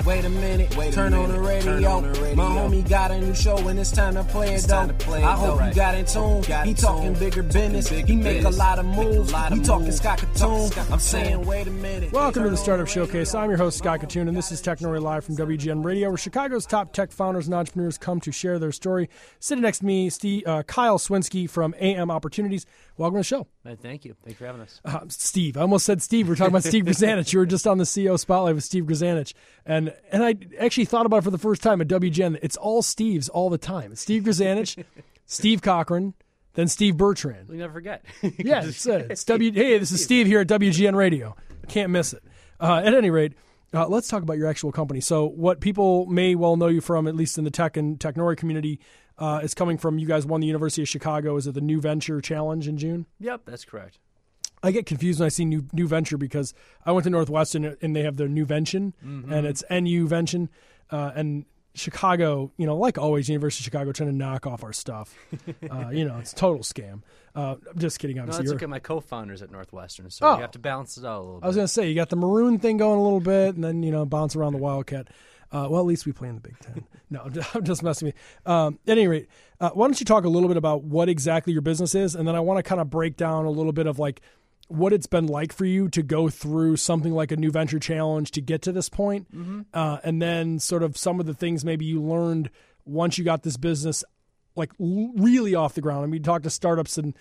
Wait a minute, turn on the radio. My homie got a new show and it's time to play it though. I hope you got in tune. He talking bigger business. He make a lot of moves. He talking Scott Katoon. I'm saying, wait a minute. Welcome to the Startup Showcase. I'm your host, Scott Katoon, and this is Technori Live from WGN Radio, where Chicago's top tech founders and entrepreneurs come to share their story. Sitting next to me, Kyle Swinski from AM Opportunities. Welcome to the show. Thank you. Thanks for having us. Steve. I almost said Steve. We're talking about Steve Grzanich. You were just on the CEO Spotlight with Steve Grzanich. And I actually thought about it for the first time at WGN. It's all Steves all the time. It's Steve Grzanich, Steve Cochran, then Steve Bertrand. We never forget. Yeah, it's Hey, this is Steve here at WGN Radio. Can't miss it. At any rate, let's talk about your actual company. So what people may well know you from, at least in the tech and Technori community, is coming from you guys won the University of Chicago. Is it the New Venture Challenge in June? Yep, that's correct. I get confused when I see New Venture because I went to Northwestern and they have their Nuvention, and it's NUvention, and Chicago, like always, University of Chicago trying to knock off our stuff. It's a total scam. I'm just kidding. Obviously, no, that's okay. My co-founder's at Northwestern, so you have to balance it out a little bit. I was going to say, you got the maroon thing going a little bit, and then, bounce around the Wildcat. Well, at least we play in the Big Ten. No, I'm just messing with you. At any rate, why don't you talk a little bit about what exactly your business is, and then I want to kind of break down a little bit of what it's been like for you to go through something like a New Venture Challenge to get to this point, and then sort of some of the things maybe you learned once you got this business really off the ground. I mean, you talk to startups, and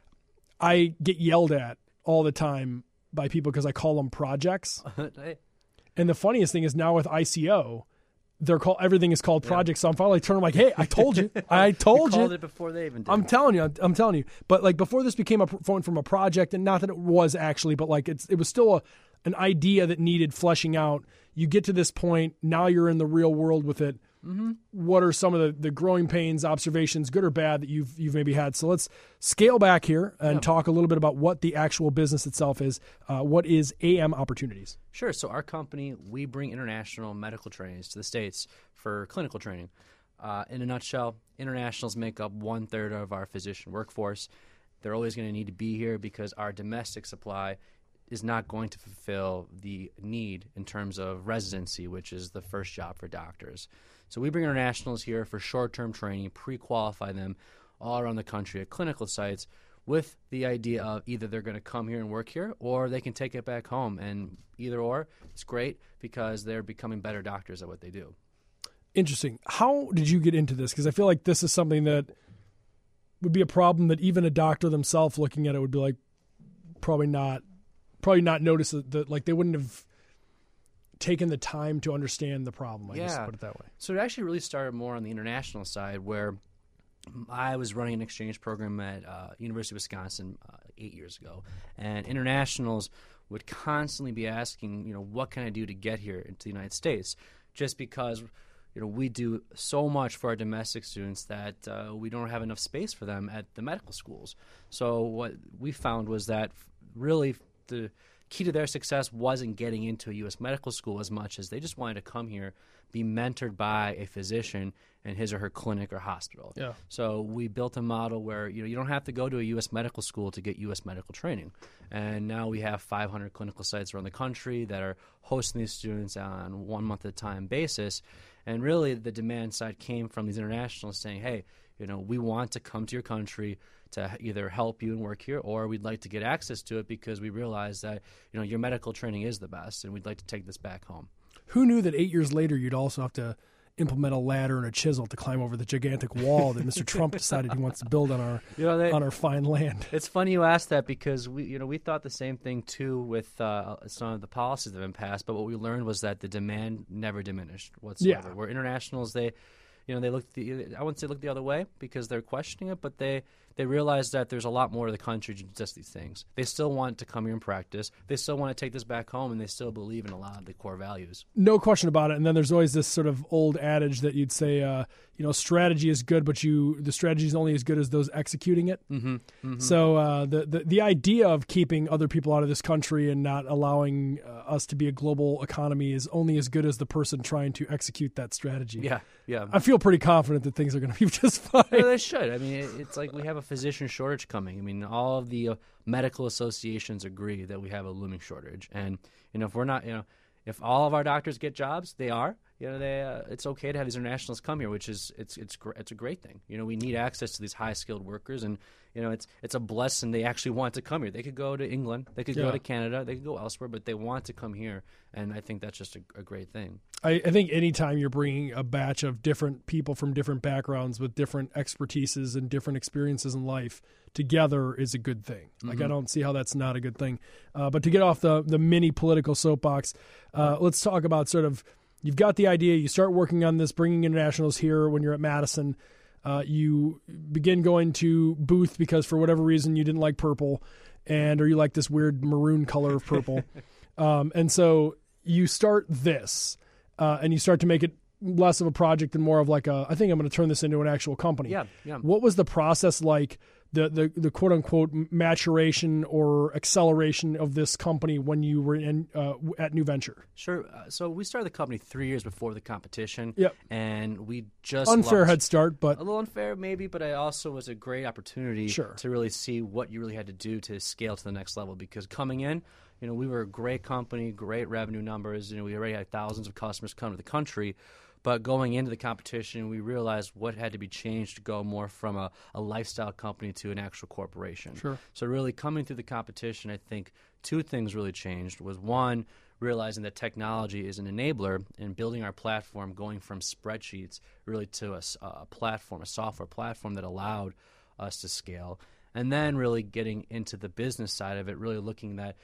I get yelled at all the time by people because I call them projects. And the funniest thing is now with ICO, everything is called projects. So I'm finally turning hey, I told you. I told you. Called it before they even did. I'm telling you. But before this became from a project, and not that it was actually, but it was still an idea that needed fleshing out. You get to this point, now you're in the real world with it. What are some of the growing pains, observations, good or bad, that you've maybe had? So let's scale back here and talk a little bit about what the actual business itself is. What is AM Opportunities? Sure. So our company, we bring international medical trainees to the States for clinical training. In a nutshell, internationals make up 1/3 of our physician workforce. They're always going to need to be here because our domestic supply is not going to fulfill the need in terms of residency, which is the first job for doctors. So we bring internationals here for short-term training, pre-qualify them all around the country at clinical sites with the idea of either they're going to come here and work here or they can take it back home. And either or, it's great because they're becoming better doctors at what they do. Interesting. How did you get into this? Because I feel like this is something that would be a problem that even a doctor themselves looking at it would be probably not notice that they wouldn't have taken the time to understand the problem. I guess, put it that way. So it actually really started more on the international side, where I was running an exchange program at University of Wisconsin 8 years ago, and internationals would constantly be asking, what can I do to get here into the United States? Just because, we do so much for our domestic students that we don't have enough space for them at the medical schools. So what we found was that really the key to their success wasn't getting into a U.S. medical school as much as they just wanted to come here, be mentored by a physician in his or her clinic or hospital. Yeah. So we built a model where you don't have to go to a U.S. medical school to get U.S. medical training. And now we have 500 clinical sites around the country that are hosting these students on 1 month at a time basis. And really the demand side came from these internationals saying, hey, we want to come to your country to either help you and work here, or we'd like to get access to it because we realize that, your medical training is the best and we'd like to take this back home. Who knew that 8 years later you'd also have to implement a ladder and a chisel to climb over the gigantic wall that Mr. Trump decided he wants to build on our fine land? It's funny you asked that because we thought the same thing too with some of the policies that have been passed, but what we learned was that the demand never diminished whatsoever. Yeah. Where internationals, they look I wouldn't say look the other way because they're questioning it, but they realize that there's a lot more to the country than just these things. They still want to come here and practice. They still want to take this back home, and they still believe in a lot of the core values. No question about it. And then there's always this sort of old adage that you'd say, strategy is good, but the strategy is only as good as those executing it. Mm-hmm. Mm-hmm. So the idea of keeping other people out of this country and not allowing us to be a global economy is only as good as the person trying to execute that strategy. Yeah, yeah. I feel pretty confident that things are going to be just fine. Yeah, they should. I mean, it's like we have a physician shortage coming. I mean, all of the medical associations agree that we have a looming shortage. And, if we're not, if all of our doctors get jobs, they are. It's okay to have these internationals come here, which is it's a great thing. We need access to these high skilled workers, and it's a blessing they actually want to come here. They could go to England, they could go to Canada, they could go elsewhere, but they want to come here, and I think that's just a great thing. I think anytime you're bringing a batch of different people from different backgrounds with different expertises and different experiences in life together is a good thing. Like, I don't see how that's not a good thing. But to get off the mini political soapbox, let's talk about sort of, you've got the idea, you start working on this, bringing internationals here when you're at Madison. You begin going to Booth because for whatever reason you didn't like purple, or you like this weird maroon color of purple. And so you start this, and you start to make it less of a project and more of like I think I'm going to turn this into an actual company. Yeah. What was the process like, the quote unquote maturation or acceleration of this company when you were at New Venture? Sure. So we started the company 3 years before the competition. Yep. And we just unfair head start, but a little unfair maybe, but it also was a great opportunity to really see what you really had to do to scale to the next level. Because coming in, we were a great company, great revenue numbers. We already had thousands of customers come to the country. But going into the competition, we realized what had to be changed to go more from a lifestyle company to an actual corporation. Sure. So really coming through the competition, I think two things really changed. Was one, realizing that technology is an enabler, and building our platform, going from spreadsheets really to a platform, a software platform that allowed us to scale. And then really getting into the business side of it, really looking that,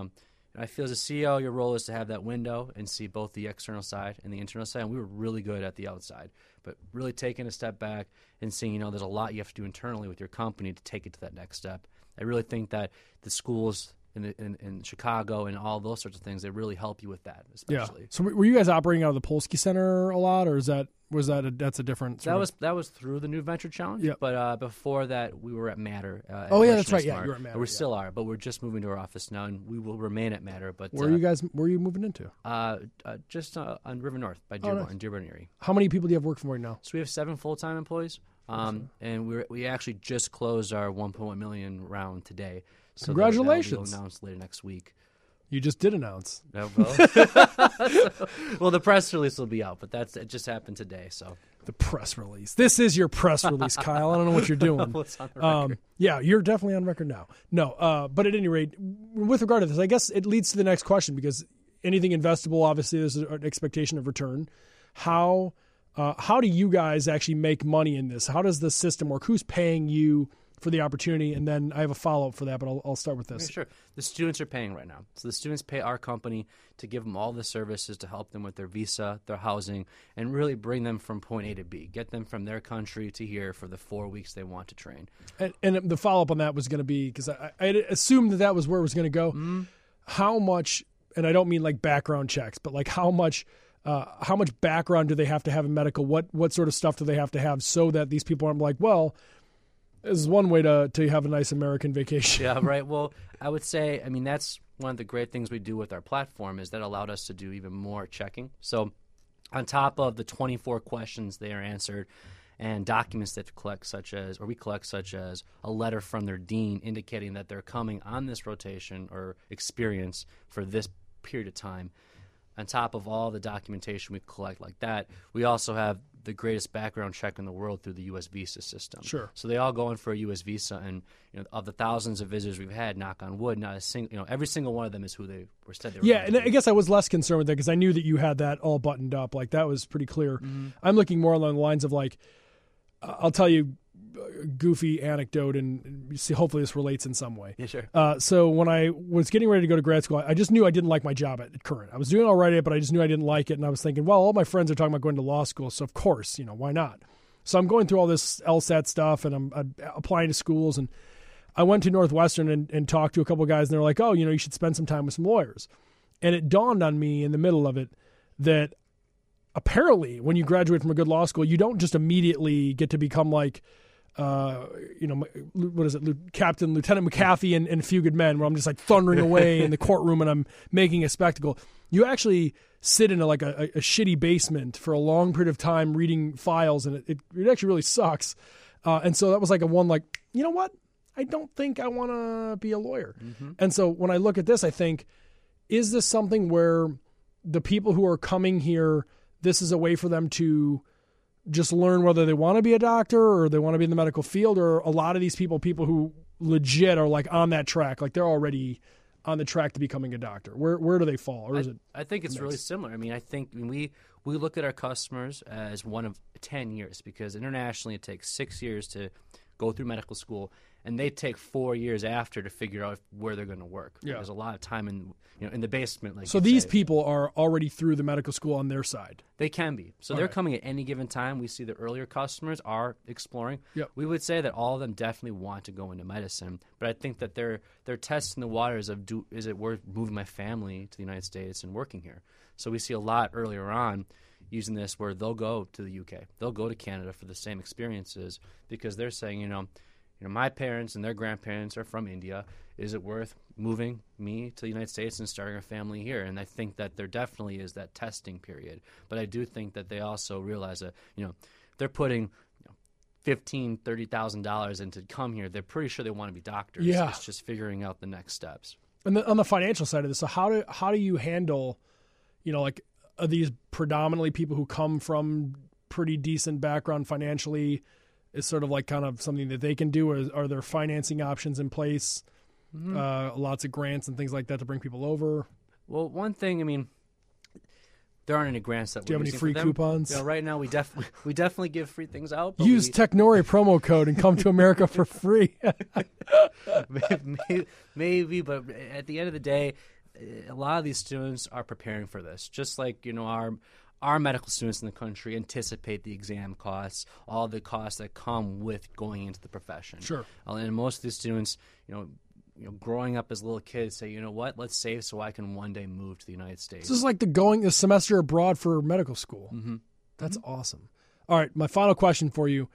I feel as a CEO, your role is to have that window and see both the external side and the internal side. And we were really good at the outside, but really taking a step back and seeing, there's a lot you have to do internally with your company to take it to that next step. I really think that the schools in Chicago and all those sorts of things, they really help you with that, especially. Yeah. So were you guys operating out of the Polsky Center a lot, or that's a different? That was through the New Venture Challenge. Yep. But before that, we were at Matter. That's right. Yeah, you were at Matter. We still are, but we're just moving to our office now, and we will remain at Matter. But where are you moving into? Just on River North by Dearborn, in Dearborn Erie. How many people do you have working for you now? So we have 7 full-time employees, and we actually just closed our $1.1 million round today. So congratulations! That'll be announced later next week. You just did announce. Well, the press release will be out, but it just happened today. So the press release. This is your press release, Kyle. I don't know what you're doing. It's on the record. Yeah, you're definitely on record now. No, but at any rate, with regard to this, I guess it leads to the next question, because anything investable, obviously, there's an expectation of return. How do you guys actually make money in this? How does the system work? Who's paying you for the opportunity? And then I have a follow-up for that, but I'll start with this. Okay, sure. The students are paying right now. So the students pay our company to give them all the services to help them with their visa, their housing, and really bring them from point A to B, get them from their country to here for the 4 weeks they want to train. And the follow-up on that was going to be, because I assumed that was where it was going to go, how much, and I don't mean like background checks, but like how much background do they have to have in medical? What sort of stuff do they have to have so that these people aren't like, well, this is one way to have a nice American vacation. Yeah, right. Well, I would say, that's one of the great things we do with our platform, is that allowed us to do even more checking. So on top of the 24 questions they are answered and documents that we collect, such as a letter from their dean indicating that they're coming on this rotation or experience for this period of time, on top of all the documentation we collect like that, we also have the greatest background check in the world through the U.S. visa system. Sure. So they all go in for a U.S. visa, and of the thousands of visitors we've had, knock on wood, not a single, every single one of them is who they were said they were. Yeah, and I guess I was less concerned with that because I knew that you had that all buttoned up. Like, that was pretty clear. Mm-hmm. I'm looking more along the lines of like, I'll tell you a goofy anecdote, and you see, hopefully this relates in some way. Yeah, sure. So when I was getting ready to go to grad school, I just knew I didn't like my job at Current. I was doing all right at it, but I just knew I didn't like it. And I was thinking, well, all my friends are talking about going to law school, so of course, why not? So I'm going through all this LSAT stuff, and I'm applying to schools. And I went to Northwestern and talked to a couple of guys, and they're like, oh, you should spend some time with some lawyers. And it dawned on me in the middle of it that apparently when you graduate from a good law school, you don't just immediately get to become like, what is it, Lieutenant McAfee and A Few Good Men, where I'm just like thundering away in the courtroom and I'm making a spectacle. You actually sit in a shitty basement for a long period of time reading files, and it actually really sucks. And so that was like you know what? I don't think I want to be a lawyer. Mm-hmm. And so when I look at this, I think, is this something where the people who are coming here, this is a way for them to just learn whether they want to be a doctor or they want to be in the medical field, or a lot of these people who legit are like on that track, like they're already on the track to becoming a doctor? Where do they fall? Or is it? I think it's really similar. I mean, I think we look at our customers as one of 10 years, because internationally it takes 6 years to go through medical school, and they take 4 years after to figure out where they're going to work. Yeah. There's a lot of time in the basement. Like so these people are already through the medical school on their side. They can be. So they're coming at any given time. We see the earlier customers are exploring. Yep. We would say that all of them definitely want to go into medicine, but I think that they're testing the waters of is it worth moving my family to the United States and working here? So we see a lot earlier on using this where they'll go to the UK, they'll go to Canada for the same experiences, because they're saying, my parents and their grandparents are from India. Is it worth moving me to the United States and starting a family here? And I think that there definitely is that testing period. But I do think that they also realize that, they're putting $15,000, $30,000 in to come here. They're pretty sure they want to be doctors. Yeah. It's just figuring out the next steps. And on the financial side of this, so how do you handle, are these predominantly people who come from pretty decent background financially? Is sort of like kind of something that they can do? Or are there financing options in place? Mm-hmm. Lots of grants and things like that to bring people over? Well, one thing, there aren't any grants that. Do you have any free coupons? Right now, we definitely give free things out. But Use Technori promo code and come to America for free. maybe, but at the end of the day, a lot of these students are preparing for this. Just like our medical students in the country anticipate the exam costs, all the costs that come with going into the profession. Sure. And most of these students, growing up as little kids, say, let's save so I can one day move to the United States. This is like the semester abroad for medical school. Mm-hmm. That's awesome. All right, my final question for you.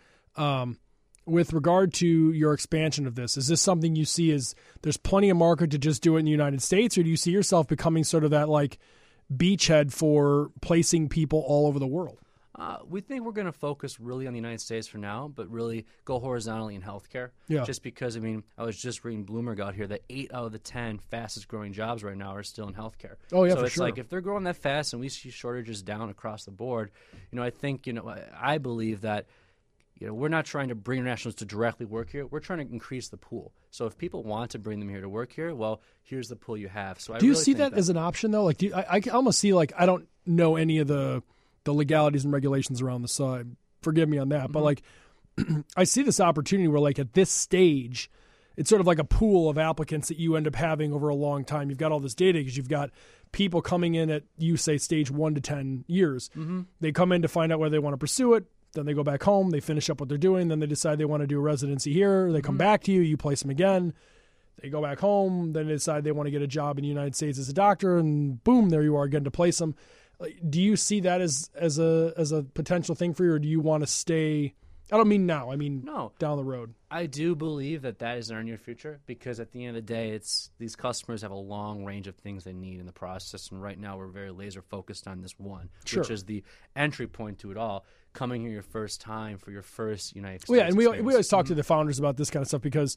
With regard to your expansion of this, is this something you see as there's plenty of market to just do it in the United States, or do you see yourself becoming sort of that like beachhead for placing people all over the world? We think we're going to focus really on the United States for now, but really go horizontally in healthcare. Yeah. Just because, I was just reading Bloomberg out here that 8 out of the 10 fastest growing jobs right now are still in healthcare. Oh, yeah, so for it's sure. like if they're growing that fast and we see shortages down across the board, I think, I believe that, we're not trying to bring internationals to directly work here. We're trying to increase the pool. So if people want to bring them here to work here, well, here's the pool you have. So do you see that as an option though? Like, I almost see like I don't know any of the legalities and regulations around the side. Forgive me on that, mm-hmm. But like I see this opportunity where like at this stage, it's sort of like a pool of applicants that you end up having over a long time. You've got all this data because you've got people coming in at, you say, stage 1 to 10 years. Mm-hmm. They come in to find out whether they want to pursue it. Then they go back home, they finish up what they're doing, then they decide they want to do a residency here. They come back to you, you place them again. They go back home, then they decide they want to get a job in the United States as a doctor, and boom, there you are again to place them. Do you see that as a potential thing for you, or do you want to stay? I don't mean now. I mean down the road. I do believe that is in our near future, because at the end of the day, these customers have a long range of things they need in the process, and right now we're very laser focused on this one, sure. Which is the entry point to it all. Coming here your first time for your first United States. Well, yeah, and we always talk to the founders about this kind of stuff because,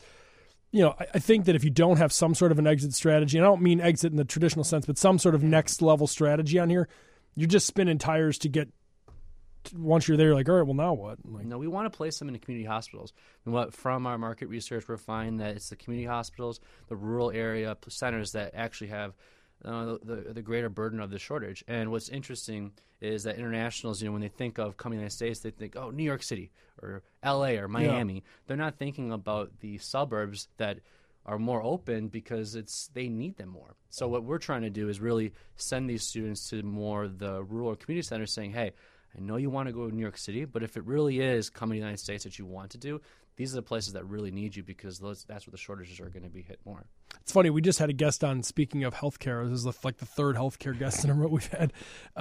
I think that if you don't have some sort of an exit strategy, and I don't mean exit in the traditional sense, but some sort of next level strategy on here, you're just spinning tires to get. Once you're there, you're like, all right, well, now what? No, we want to place them in the community hospitals. And from our market research, we're finding that it's the community hospitals, the rural area centers that actually have the greater burden of the shortage. And what's interesting is that internationals, when they think of coming to the United States, they think, oh, New York City or L.A. or Miami. Yeah. They're not thinking about the suburbs that are more open because they need them more. So what we're trying to do is really send these students to more the rural community centers saying, hey, I know you want to go to New York City, but if it really is coming to the United States that you want to do, these are the places that really need you, because that's where the shortages are going to be hit more. It's funny. We just had a guest on, speaking of healthcare. This is like the third healthcare guest in a row we've had.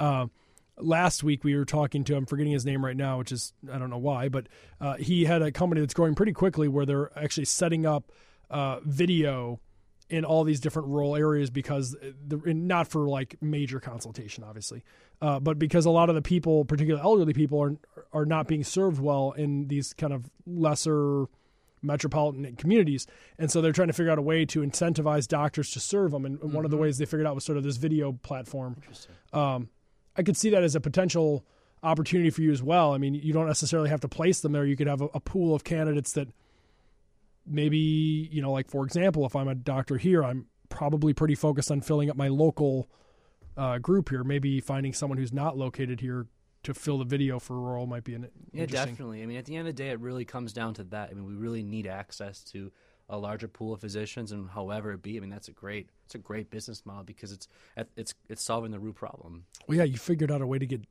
Last week we were talking to him, forgetting his name right now, which is, I don't know why, but he had a company that's growing pretty quickly where they're actually setting up video in all these different rural areas because not for like major consultation, obviously, but because a lot of the people, particularly elderly people, are not being served well in these kind of lesser metropolitan communities. And so they're trying to figure out a way to incentivize doctors to serve them. And one of the ways they figured out was sort of this video platform. I could see that as a potential opportunity for you as well. I mean, you don't necessarily have to place them there. You could have a pool of candidates that maybe, you know, like, for example, if I'm a doctor here, I'm probably pretty focused on filling up my local group here. Maybe finding someone who's not located here to fill the video for rural might be definitely. I mean, at the end of the day, it really comes down to that. I mean, we really need access to a larger pool of physicians, and however it be, I mean, it's a great business model because it's solving the root problem. Well, yeah, you figured out a way to get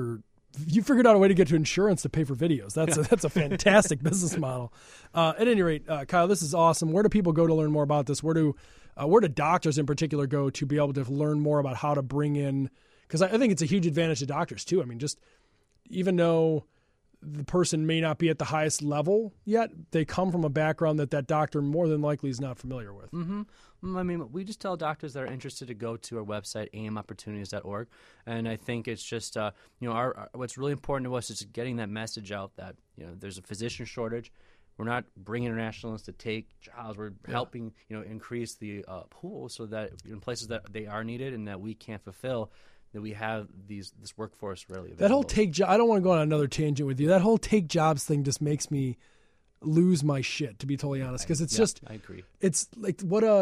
to insurance to pay for videos. That's a fantastic business model. At any rate, Kyle, this is awesome. Where do people go to learn more about this? Where do doctors in particular go to be able to learn more about how to bring in? Because I think it's a huge advantage to doctors too. I mean, just even though the person may not be at the highest level yet, they come from a background that doctor more than likely is not familiar with. I mean, we just tell doctors that are interested to go to our website, amopportunities.org, and I think it's just, what's really important to us is getting that message out that, you know, there's a physician shortage. We're not bringing internationalists to take jobs. We're helping, you know, increase the pool so that in places that they are needed and that we can't fulfill, that we have this workforce readily available. That whole I don't want to go on another tangent with you. That whole take jobs thing just makes me lose my shit, to be totally honest, because it's just, I agree. It's like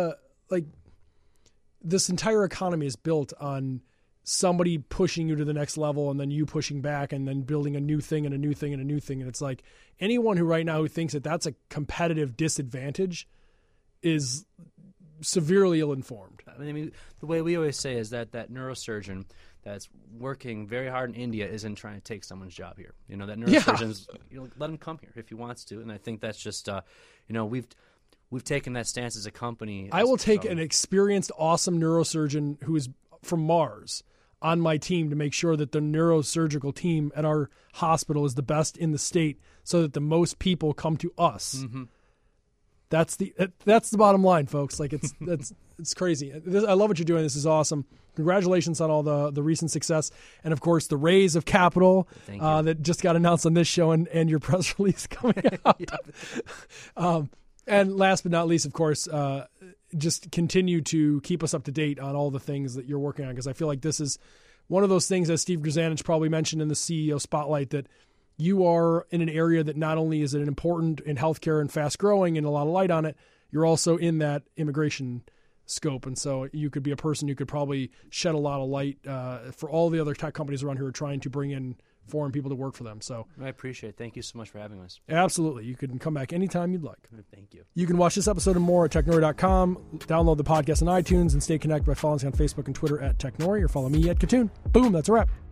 this entire economy is built on somebody pushing you to the next level and then you pushing back and then building a new thing and a new thing and a new thing. And it's like anyone who right now who thinks that that's a competitive disadvantage is severely ill-informed. I mean, the way we always say is that neurosurgeon that's working very hard in India isn't trying to take someone's job here. You know, that neurosurgeon's, let him come here if he wants to. And I think that's just, we've taken that stance as a company. I will take an experienced, awesome neurosurgeon who is from Mars on my team to make sure that the neurosurgical team at our hospital is the best in the state so that the most people come to us. That's the bottom line, folks. Like it's crazy. I love what you're doing. This is awesome. Congratulations on all the recent success, and of course the raise of capital that just got announced on this show and your press release coming out. And last but not least, of course, just continue to keep us up to date on all the things that you're working on, because I feel like this is one of those things, as Steve Grzanich probably mentioned in the CEO Spotlight, that you are in an area that not only is it important in healthcare and fast growing and a lot of light on it, you're also in that immigration scope. And so you could be a person who could probably shed a lot of light for all the other tech companies around here who are trying to bring in foreign people to work for them. So I appreciate it. Thank you so much for having us. Absolutely. You can come back anytime you'd like. Thank you. You can watch this episode and more at technori.com. Download the podcast on iTunes and stay connected by following us on Facebook and Twitter at Technori, or follow me at Katoon. Boom, that's a wrap.